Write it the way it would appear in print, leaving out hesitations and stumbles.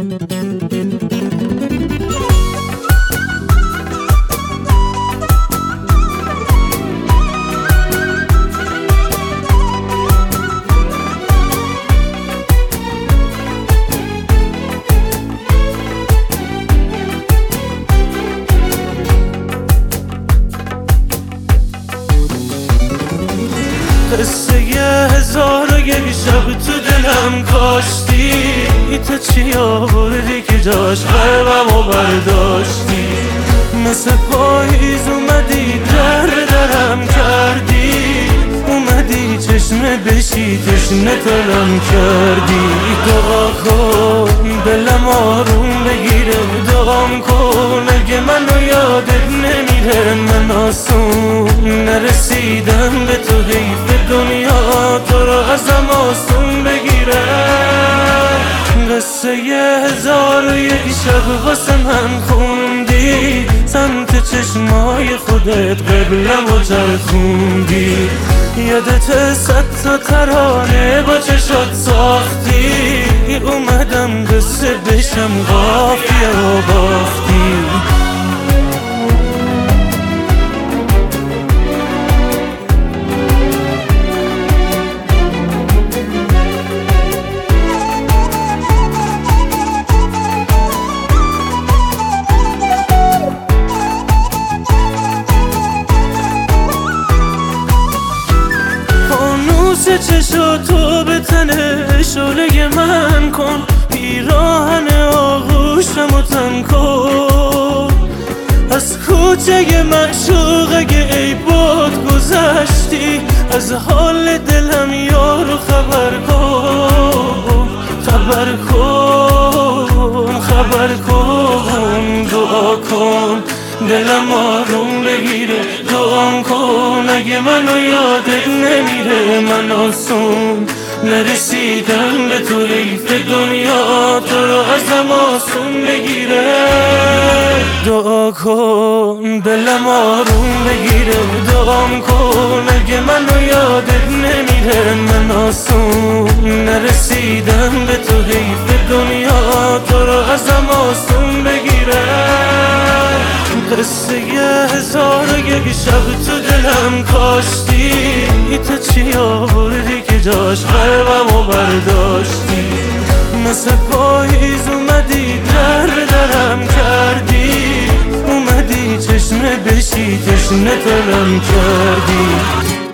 قصه 1001 شب تو دلم کاشتی، تو چی آوردی که جاش قلبمو برداشتی؟ مثل پاییز اومدی درم کردی، اومدی چشمه بشی تشنه تلم کردی. دعا کن دلم آروم بگیره، دعام کن اگه منو یادت نمیره. من آسون نرسیدم به تو، حیف دنیا تو رو ازم آسون بگیره. قصه 1001 شب واسه من خوندی، سمت چشمای خودت قبلم و چرخوندی. یادت 100 تا ترانه با چشات ساختی، اومدم قصه بشم قافیه و باختی. چشاتو به تنه شعله من کن، پیراهن آغوشمو تن کن. از کوچه معشوق اگه ای باد گذشتی، از حال دلم یارو خبر کن. خبر کن خبر کن، دعا کن دلم آروم بگیره. دعام کن اگه منو یادت نمیره. من آسون نرسیدم به تو، حیف دنیا تو رو ازم آسون بگیره. دعا کن دلم آروم بگیره، دعام کن اگه منو یادت نمیره. من آسون نرسیدم به تو، حیف دنیا تو رو ازم آسون بگیره. قصه 1001 شب تو دلم کاشتی، تو چی آوردی که جاش قلبمو برداشتی؟ مثل پاییز اومدی درم کردی، اومدی چشمه بشی تشنه تلم کردی.